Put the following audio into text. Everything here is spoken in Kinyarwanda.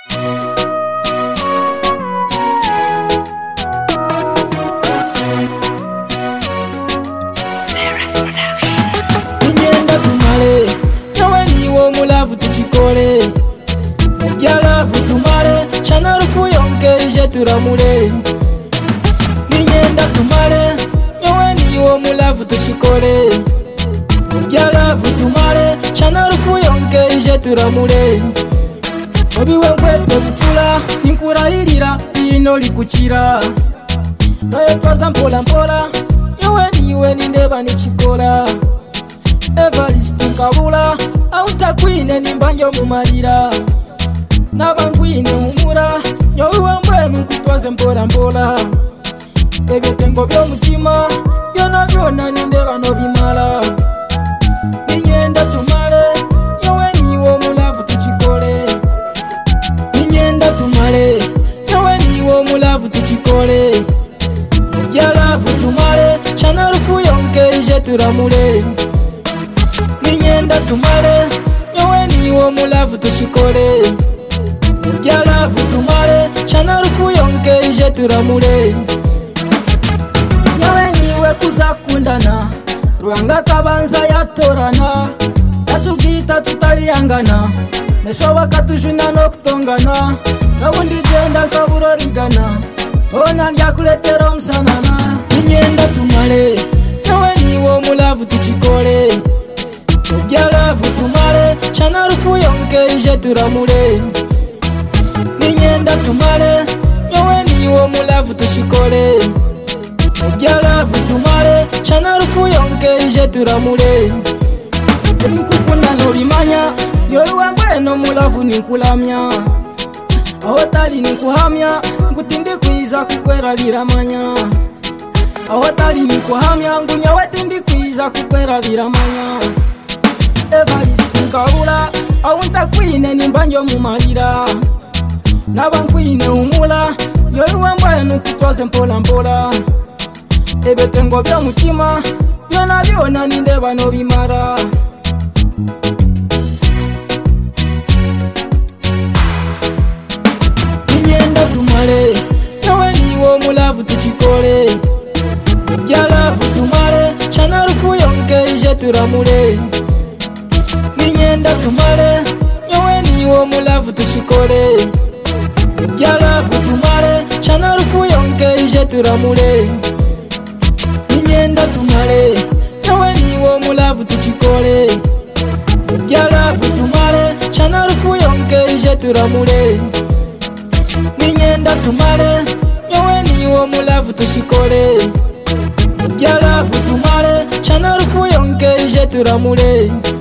Ninyenda tumale nyowe niwo mulavu tuchikole Yalavu tumale chana rufu yongeje turamule Ninyenda tumale nyowe niwo mulavu tuchikole Yalavu tumale chana rufu yongeje turamule Obiwe mwete mutula ninkurahirira ino likuchira Noye twaza mpola mpola nyowe niwe nindeba nichikola Evariste Nkabula autakwine nimbanjo mumalira Nabangwine humura nyowe mbwenu nkutwaze mpola mpola Ebyetengo by'omutima byona byona nindeba nobimala Ninyenda tumale nyowe niwo mulavu tuchikole Ninyenda tumale nyowe niwo mulavu tuchikole Yalavu tumale chana rufu yongeje turamule Ninyenda tumale nyowe niwo mulavu tuchikole Yalavu tumale chana rufu yongeje turamule Nyowe niwe kuzakundana Rwanga kabanza yatorana Tatugita tutaliyangana Neshoba katujuna no kutongana Nawundi jenda kaburorigana Ona lyakuletera omusanana Ninyenda tumale nyowe niwo mulavu tuchikole Yalavu tumale chana rufu yongeje turamule Ninyenda tumale nyowe niwo mulavu tuchikole Yalavu tumale chana rufu yongeje turamule Nkukunda nobimanya yowe mbweno mulavu ninkulamya Aho tali nikuhamya ngutindi kwiza kukwera biramanya Aho tali nikuhamya ngunya wetindi kwiza kukwera biramanya Evariste Nkabula auntakwine nimbanjo mumalira Nabankwine humula yowe mbwenu kutwaze mpola mpola Ebyetengo by'omutima byona byona nindeba nobimara Ninyenda tumale nyowe niwo mulavu tuchikole Yalavu tumale chana rufu yongeje turamule Ninyenda tumale nyowe niwo mulavu tuchikole Yalavu tumale chana rufu yongeje turamule Ninyenda tumale nyowe niwo mulavu tuchikole Yalavu tumale chana rufu yongeje turamule Ninyenda tumale nyowe niwo mulavu tuchikole Yalavu tumale chana rufu yongeje turamule